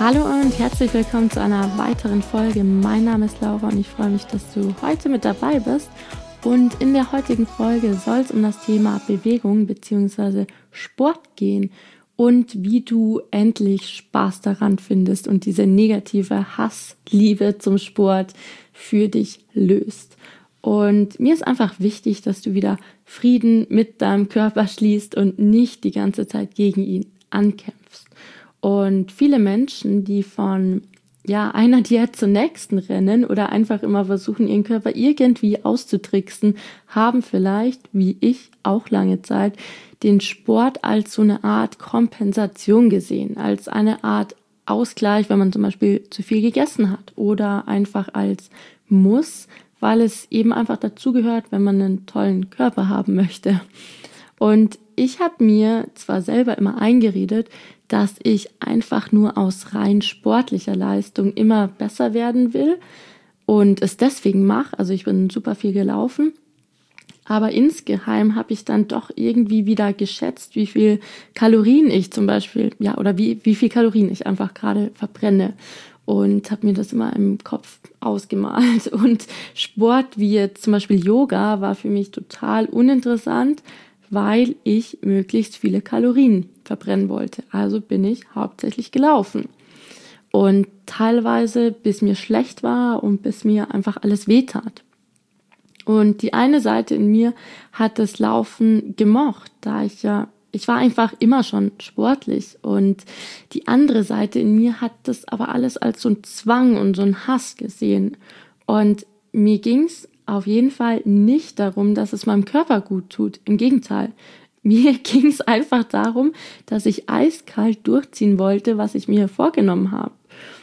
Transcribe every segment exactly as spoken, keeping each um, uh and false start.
Hallo und herzlich willkommen zu einer weiteren Folge. Mein Name ist Laura und ich freue mich, dass du heute mit dabei bist. Und in der heutigen Folge soll es um das Thema Bewegung bzw. Sport gehen und wie du endlich Spaß daran findest und diese negative Hassliebe zum Sport für dich löst. Und mir ist einfach wichtig, dass du wieder Frieden mit deinem Körper schließt und nicht die ganze Zeit gegen ihn ankämpfst. Und viele Menschen, die von ja, einer Diät zur nächsten rennen oder einfach immer versuchen, ihren Körper irgendwie auszutricksen, haben vielleicht, wie ich auch lange Zeit, den Sport als so eine Art Kompensation gesehen, als eine Art Ausgleich, wenn man zum Beispiel zu viel gegessen hat oder einfach als Muss, weil es eben einfach dazugehört, wenn man einen tollen Körper haben möchte. Und ich habe mir zwar selber immer eingeredet, dass ich einfach nur aus rein sportlicher Leistung immer besser werden will und es deswegen mache. Also ich bin super viel gelaufen, aber insgeheim habe ich dann doch irgendwie wieder geschätzt, wie viel Kalorien ich zum Beispiel, ja, oder wie, wie viel Kalorien ich einfach gerade verbrenne. Und habe mir das immer im Kopf ausgemalt. Und Sport wie jetzt zum Beispiel Yoga war für mich total uninteressant, weil ich möglichst viele Kalorien verbrennen wollte. Also bin ich hauptsächlich gelaufen. Und teilweise bis mir schlecht war und bis mir einfach alles wehtat. Und die eine Seite in mir hat das Laufen gemocht, da ich ja, ich war einfach immer schon sportlich. Und die andere Seite in mir hat das aber alles als so ein Zwang und so ein Hass gesehen. Und mir ging's auf jeden Fall nicht darum, dass es meinem Körper gut tut. Im Gegenteil. Mir ging es einfach darum, dass ich eiskalt durchziehen wollte, was ich mir vorgenommen habe.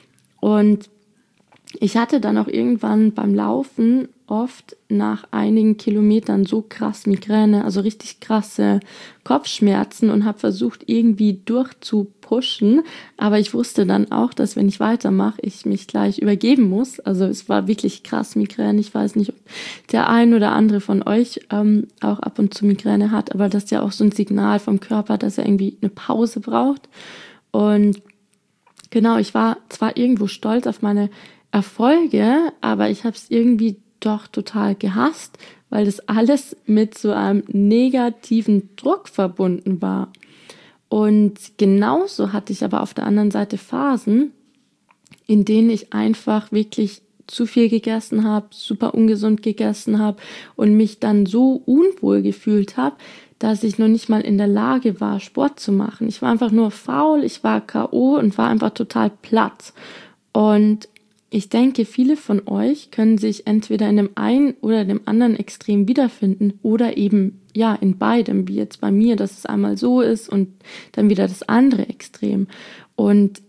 Und ich hatte dann auch irgendwann beim Laufen oft nach einigen Kilometern so krass Migräne, also richtig krasse Kopfschmerzen und habe versucht, irgendwie durchzupushen. Aber ich wusste dann auch, dass wenn ich weitermache, ich mich gleich übergeben muss. Also es war wirklich krass Migräne. Ich weiß nicht, ob der ein oder andere von euch ähm, auch ab und zu Migräne hat, aber das ist ja auch so ein Signal vom Körper, dass er irgendwie eine Pause braucht. Und genau, ich war zwar irgendwo stolz auf meine Erfolge, aber ich habe es irgendwie doch total gehasst, weil das alles mit so einem negativen Druck verbunden war. Und genauso hatte ich aber auf der anderen Seite Phasen, in denen ich einfach wirklich zu viel gegessen habe, super ungesund gegessen habe und mich dann so unwohl gefühlt habe, dass ich noch nicht mal in der Lage war, Sport zu machen. Ich war einfach nur faul, ich war K O und war einfach total platt. Und ich denke, viele von euch können sich entweder in dem einen oder dem anderen Extrem wiederfinden oder eben ja in beidem, wie jetzt bei mir, dass es einmal so ist und dann wieder das andere Extrem. Und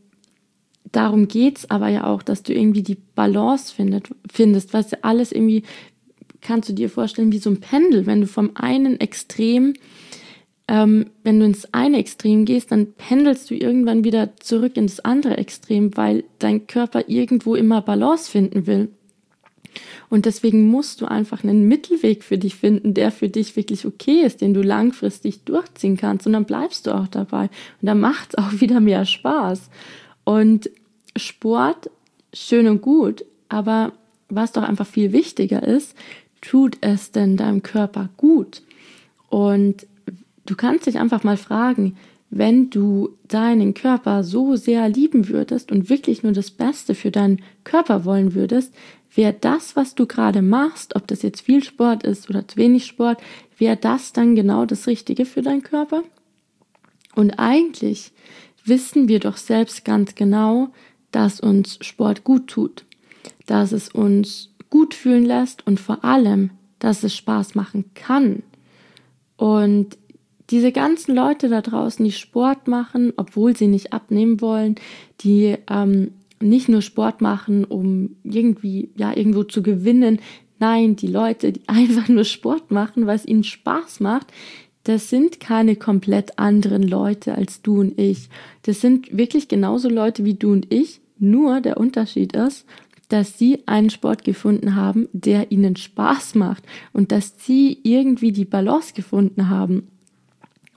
darum geht's aber ja auch, dass du irgendwie die Balance findet, findest, weißt du, alles irgendwie, kannst du dir vorstellen, wie so ein Pendel, wenn du vom einen Extrem Ähm, wenn du ins eine Extrem gehst, dann pendelst du irgendwann wieder zurück ins andere Extrem, weil dein Körper irgendwo immer Balance finden will. Und deswegen musst du einfach einen Mittelweg für dich finden, der für dich wirklich okay ist, den du langfristig durchziehen kannst. Und dann bleibst du auch dabei. Und dann macht es auch wieder mehr Spaß. Und Sport, schön und gut, aber was doch einfach viel wichtiger ist, tut es denn deinem Körper gut? Und du kannst dich einfach mal fragen, wenn du deinen Körper so sehr lieben würdest und wirklich nur das Beste für deinen Körper wollen würdest, wäre das, was du gerade machst, ob das jetzt viel Sport ist oder zu wenig Sport, wäre das dann genau das Richtige für deinen Körper? Und eigentlich wissen wir doch selbst ganz genau, dass uns Sport gut tut, dass es uns gut fühlen lässt und vor allem, dass es Spaß machen kann. Und diese ganzen Leute da draußen, die Sport machen, obwohl sie nicht abnehmen wollen, die ähm, nicht nur Sport machen, um irgendwie ja irgendwo zu gewinnen. Nein, die Leute, die einfach nur Sport machen, weil es ihnen Spaß macht, das sind keine komplett anderen Leute als du und ich. Das sind wirklich genauso Leute wie du und ich, nur der Unterschied ist, dass sie einen Sport gefunden haben, der ihnen Spaß macht und dass sie irgendwie die Balance gefunden haben.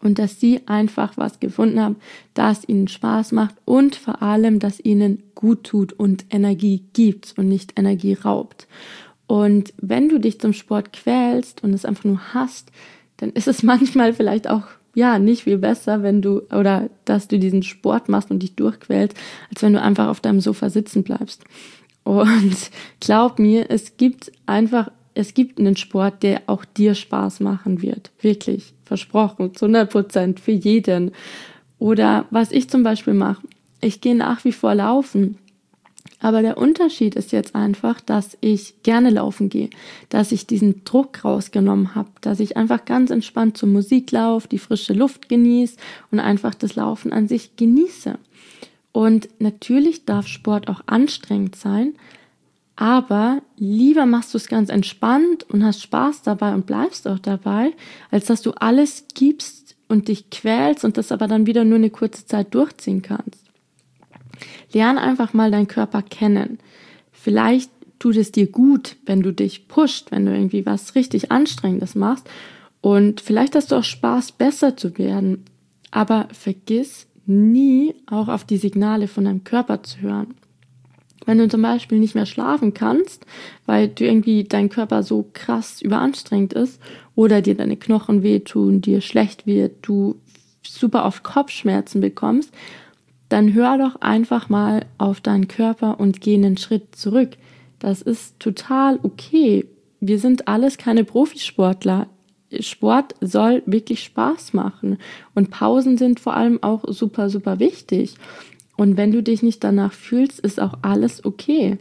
Und dass sie einfach was gefunden haben, das ihnen Spaß macht und vor allem, dass ihnen gut tut und Energie gibt und nicht Energie raubt. Und wenn du dich zum Sport quälst und es einfach nur hast, dann ist es manchmal vielleicht auch ja nicht viel besser, wenn du oder dass du diesen Sport machst und dich durchquälst, als wenn du einfach auf deinem Sofa sitzen bleibst. Und glaub mir, es gibt einfach Es gibt einen Sport, der auch dir Spaß machen wird. Wirklich, versprochen, zu hundert Prozent für jeden. Oder was ich zum Beispiel mache, ich gehe nach wie vor laufen. Aber der Unterschied ist jetzt einfach, dass ich gerne laufen gehe, dass ich diesen Druck rausgenommen habe, dass ich einfach ganz entspannt zur Musik laufe, die frische Luft genieße und einfach das Laufen an sich genieße. Und natürlich darf Sport auch anstrengend sein, aber lieber machst du es ganz entspannt und hast Spaß dabei und bleibst auch dabei, als dass du alles gibst und dich quälst und das aber dann wieder nur eine kurze Zeit durchziehen kannst. Lern einfach mal deinen Körper kennen. Vielleicht tut es dir gut, wenn du dich pusht, wenn du irgendwie was richtig Anstrengendes machst und vielleicht hast du auch Spaß, besser zu werden. Aber vergiss nie, auch auf die Signale von deinem Körper zu hören. Wenn du zum Beispiel nicht mehr schlafen kannst, weil du irgendwie dein Körper so krass überanstrengt ist oder dir deine Knochen wehtun, dir schlecht wird, du super oft Kopfschmerzen bekommst, dann hör doch einfach mal auf deinen Körper und geh einen Schritt zurück. Das ist total okay. Wir sind alles keine Profisportler. Sport soll wirklich Spaß machen und Pausen sind vor allem auch super, super wichtig. Und wenn du dich nicht danach fühlst, ist auch alles okay.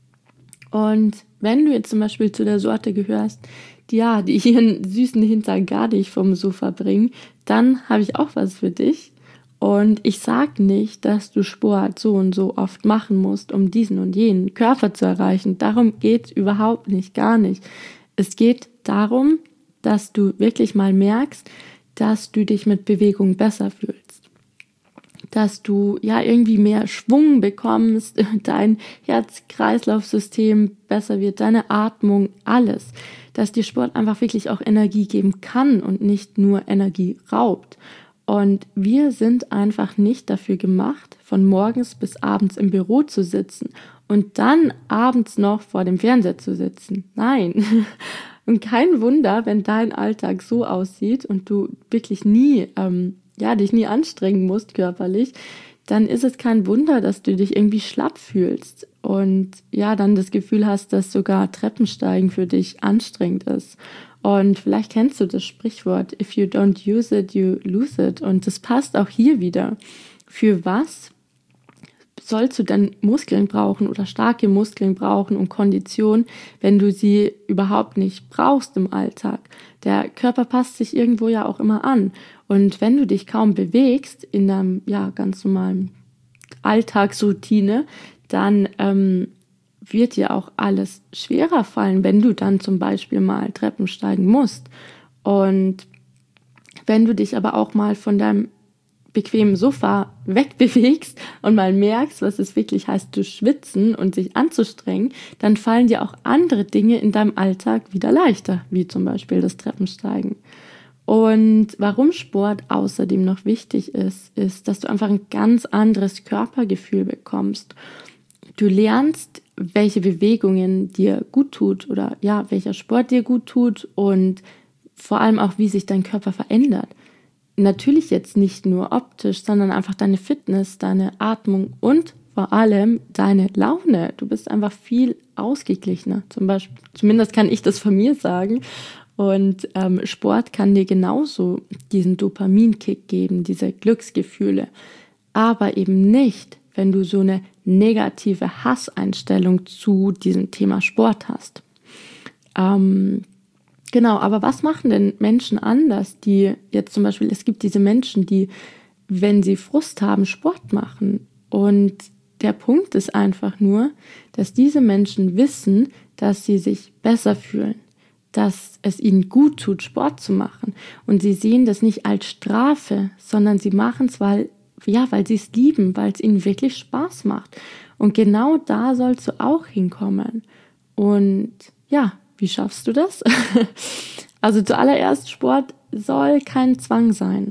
Und wenn du jetzt zum Beispiel zu der Sorte gehörst, die, ja, die ihren süßen Hintern gar nicht vom Sofa bringen, dann habe ich auch was für dich. Und ich sage nicht, dass du Sport so und so oft machen musst, um diesen und jenen Körper zu erreichen. Darum geht es überhaupt nicht, gar nicht. Es geht darum, dass du wirklich mal merkst, dass du dich mit Bewegung besser fühlst. Dass du ja irgendwie mehr Schwung bekommst, dein Herz-Kreislauf-System besser wird, deine Atmung, alles. Dass dir Sport einfach wirklich auch Energie geben kann und nicht nur Energie raubt. Und wir sind einfach nicht dafür gemacht, von morgens bis abends im Büro zu sitzen und dann abends noch vor dem Fernseher zu sitzen. Nein. Und kein Wunder, wenn dein Alltag so aussieht und du wirklich nie ähm, ja, dich nie anstrengen musst körperlich, dann ist es kein Wunder, dass du dich irgendwie schlapp fühlst und ja, dann das Gefühl hast, dass sogar Treppensteigen für dich anstrengend ist. Und vielleicht kennst du das Sprichwort, if you don't use it, you lose it. Und das passt auch hier wieder. Für was sollst du denn Muskeln brauchen oder starke Muskeln brauchen und Kondition, wenn du sie überhaupt nicht brauchst im Alltag? Der Körper passt sich irgendwo ja auch immer an. Und wenn du dich kaum bewegst in deinem ja, ganz normalen Alltagsroutine, dann ähm, wird dir auch alles schwerer fallen, wenn du dann zum Beispiel mal Treppen steigen musst. Und wenn du dich aber auch mal von deinem bequemen Sofa wegbewegst und mal merkst, was es wirklich heißt, zu schwitzen und sich anzustrengen, dann fallen dir auch andere Dinge in deinem Alltag wieder leichter, wie zum Beispiel das Treppensteigen. Und warum Sport außerdem noch wichtig ist, ist, dass du einfach ein ganz anderes Körpergefühl bekommst. Du lernst, welche Bewegungen dir gut tut oder ja, welcher Sport dir gut tut und vor allem auch, wie sich dein Körper verändert. Natürlich jetzt nicht nur optisch, sondern einfach deine Fitness, deine Atmung und vor allem deine Laune. Du bist einfach viel ausgeglichener. Zum Beispiel, zumindest kann ich das von mir sagen. Und ähm, Sport kann dir genauso diesen Dopaminkick geben, diese Glücksgefühle. Aber eben nicht, wenn du so eine negative Hasseinstellung zu diesem Thema Sport hast. Ähm, Genau, aber was machen denn Menschen anders, die jetzt zum Beispiel, es gibt diese Menschen, die, wenn sie Frust haben, Sport machen. Und der Punkt ist einfach nur, dass diese Menschen wissen, dass sie sich besser fühlen, dass es ihnen gut tut, Sport zu machen. Und sie sehen das nicht als Strafe, sondern sie machen es, weil, ja, weil sie es lieben, weil es ihnen wirklich Spaß macht. Und genau da sollst du auch hinkommen. Und ja, wie schaffst du das? Also zuallererst, Sport soll kein Zwang sein.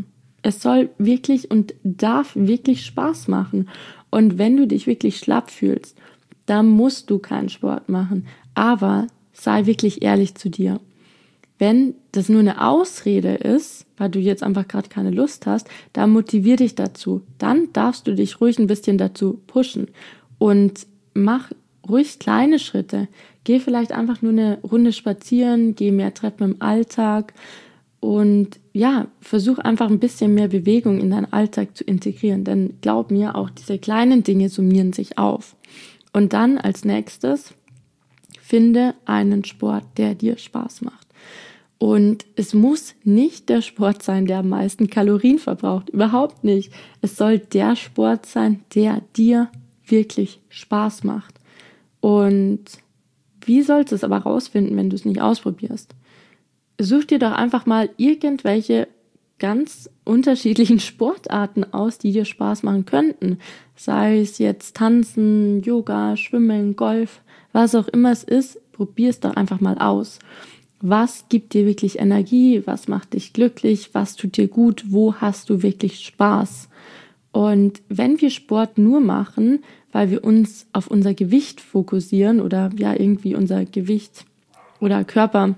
Es soll wirklich und darf wirklich Spaß machen. Und wenn du dich wirklich schlapp fühlst, dann musst du keinen Sport machen. Aber sei wirklich ehrlich zu dir. Wenn das nur eine Ausrede ist, weil du jetzt einfach gerade keine Lust hast, dann motivier dich dazu. Dann darfst du dich ruhig ein bisschen dazu pushen und mach ruhig kleine Schritte. Geh vielleicht einfach nur eine Runde spazieren, geh mehr Treppen im Alltag und ja, versuch einfach ein bisschen mehr Bewegung in deinen Alltag zu integrieren. Denn glaub mir, auch diese kleinen Dinge summieren sich auf. Und dann als nächstes, finde einen Sport, der dir Spaß macht. Und es muss nicht der Sport sein, der am meisten Kalorien verbraucht. Überhaupt nicht. Es soll der Sport sein, der dir wirklich Spaß macht. Und wie sollst du es aber rausfinden, wenn du es nicht ausprobierst? Such dir doch einfach mal irgendwelche ganz unterschiedlichen Sportarten aus, die dir Spaß machen könnten. Sei es jetzt Tanzen, Yoga, Schwimmen, Golf, was auch immer es ist, probier es doch einfach mal aus. Was gibt dir wirklich Energie? Was macht dich glücklich? Was tut dir gut? Wo hast du wirklich Spaß? Und wenn wir Sport nur machen, weil wir uns auf unser Gewicht fokussieren oder ja irgendwie unser Gewicht oder Körper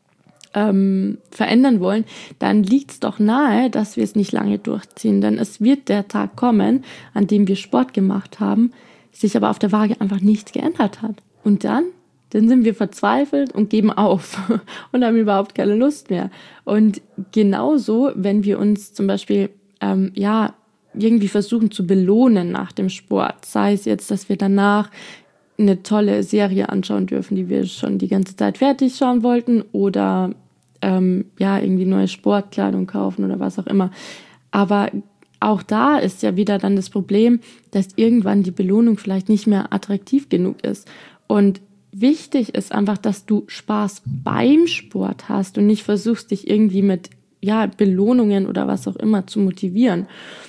ähm, verändern wollen, dann liegt es doch nahe, dass wir es nicht lange durchziehen. Denn es wird der Tag kommen, an dem wir Sport gemacht haben, sich aber auf der Waage einfach nichts geändert hat. Und dann? Dann sind wir verzweifelt und geben auf und haben überhaupt keine Lust mehr. Und genauso, wenn wir uns zum Beispiel ähm, ja irgendwie versuchen zu belohnen nach dem Sport, sei es jetzt, dass wir danach eine tolle Serie anschauen dürfen, die wir schon die ganze Zeit fertig schauen wollten, oder ähm, ja irgendwie neue Sportkleidung kaufen oder was auch immer. Aber auch da ist ja wieder dann das Problem, dass irgendwann die Belohnung vielleicht nicht mehr attraktiv genug ist. Und wichtig ist einfach, dass du Spaß beim Sport hast und nicht versuchst, dich irgendwie mit ja, Belohnungen oder was auch immer zu motivieren.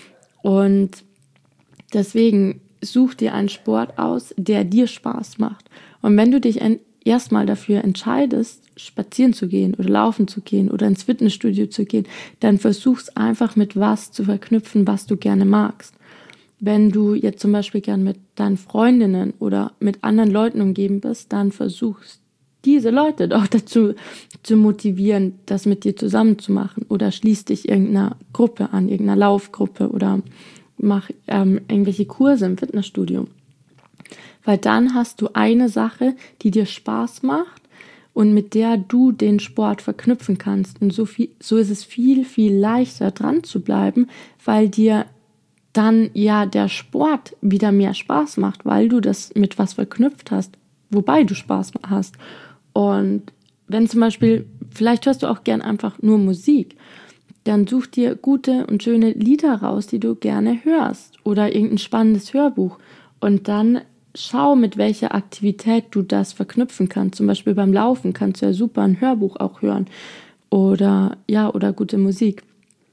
Und deswegen such dir einen Sport aus, der dir Spaß macht. Und wenn du dich erstmal dafür entscheidest, spazieren zu gehen oder laufen zu gehen oder ins Fitnessstudio zu gehen, dann versuch's einfach mit was zu verknüpfen, was du gerne magst. Wenn du jetzt zum Beispiel gern mit deinen Freundinnen oder mit anderen Leuten umgeben bist, dann versuchst diese Leute doch dazu zu motivieren, das mit dir zusammen zu machen, oder schließ dich irgendeiner Gruppe an, irgendeiner Laufgruppe, oder mach ähm, irgendwelche Kurse im Fitnessstudio. Weil dann hast du eine Sache, die dir Spaß macht und mit der du den Sport verknüpfen kannst. Und so, viel, so ist es viel, viel leichter dran zu bleiben, weil dir dann ja der Sport wieder mehr Spaß macht, weil du das mit was verknüpft hast, wobei du Spaß hast. Und wenn zum Beispiel, vielleicht hörst du auch gern einfach nur Musik, dann such dir gute und schöne Lieder raus, die du gerne hörst, oder irgendein spannendes Hörbuch, und dann schau, mit welcher Aktivität du das verknüpfen kannst. Zum Beispiel beim Laufen kannst du ja super ein Hörbuch auch hören oder ja oder gute Musik.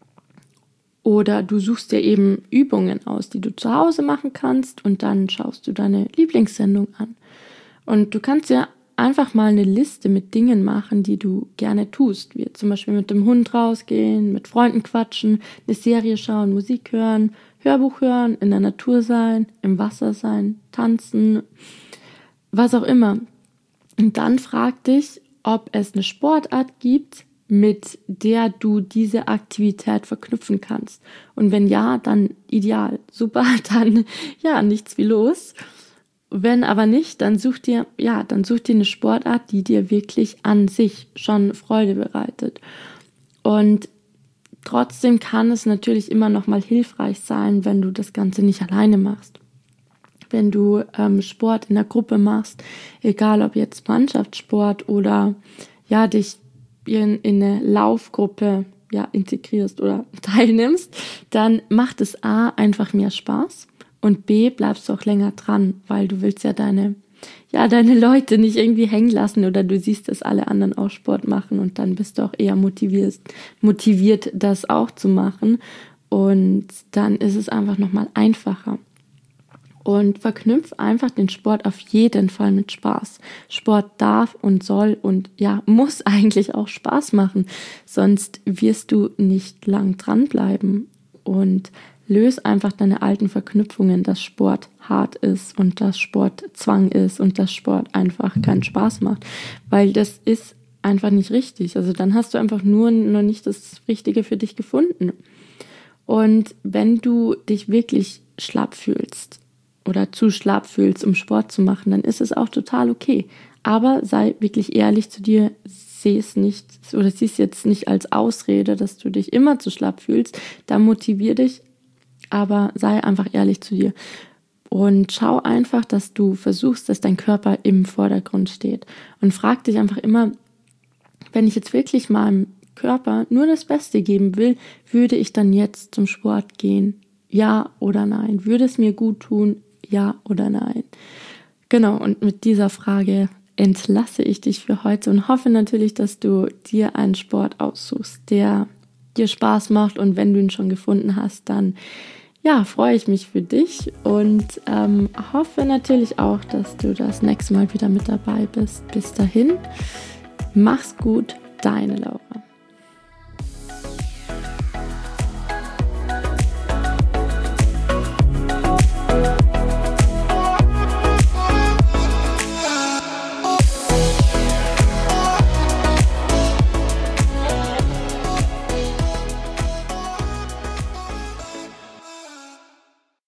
Oder du suchst dir eben Übungen aus, die du zu Hause machen kannst, und dann schaust du deine Lieblingssendung an. Und du kannst ja einfach mal eine Liste mit Dingen machen, die du gerne tust, wie zum Beispiel mit dem Hund rausgehen, mit Freunden quatschen, eine Serie schauen, Musik hören, Hörbuch hören, in der Natur sein, im Wasser sein, tanzen, was auch immer. Und dann frag dich, ob es eine Sportart gibt, mit der du diese Aktivität verknüpfen kannst. Und wenn ja, dann ideal, super, dann ja, nichts wie los. Wenn aber nicht, dann such dir, ja, dann such dir eine Sportart, die dir wirklich an sich schon Freude bereitet. Und trotzdem kann es natürlich immer noch mal hilfreich sein, wenn du das Ganze nicht alleine machst. Wenn du ähm, Sport in der Gruppe machst, egal ob jetzt Mannschaftssport oder ja, dich in, in eine Laufgruppe ja, integrierst oder teilnimmst, dann macht es A einfach mehr Spaß und B bleibst du auch länger dran, weil du willst ja deine, ja, deine Leute nicht irgendwie hängen lassen, oder du siehst, dass alle anderen auch Sport machen und dann bist du auch eher motiviert, motiviert das auch zu machen, und dann ist es einfach nochmal einfacher. Und verknüpf einfach den Sport auf jeden Fall mit Spaß. Sport darf und soll und ja, muss eigentlich auch Spaß machen, sonst wirst du nicht lang dranbleiben. Und löse einfach deine alten Verknüpfungen, dass Sport hart ist und dass Sport Zwang ist und dass Sport einfach keinen Spaß macht, weil das ist einfach nicht richtig. Also dann hast du einfach nur noch nicht das Richtige für dich gefunden. Und wenn du dich wirklich schlapp fühlst oder zu schlapp fühlst, um Sport zu machen, dann ist es auch total okay. Aber sei wirklich ehrlich zu dir, sieh es nicht oder sieh es jetzt nicht als Ausrede, dass du dich immer zu schlapp fühlst. Da motivier dich, aber sei einfach ehrlich zu dir. Und schau einfach, dass du versuchst, dass dein Körper im Vordergrund steht. Und frag dich einfach immer, wenn ich jetzt wirklich meinem Körper nur das Beste geben will, würde ich dann jetzt zum Sport gehen? Ja oder nein? Würde es mir gut tun? Ja oder nein? Genau, und mit dieser Frage entlasse ich dich für heute und hoffe natürlich, dass du dir einen Sport aussuchst, der dir Spaß macht. Und wenn du ihn schon gefunden hast, dann ja, freue ich mich für dich und ähm, hoffe natürlich auch, dass du das nächste Mal wieder mit dabei bist. Bis dahin, mach's gut, deine Laura.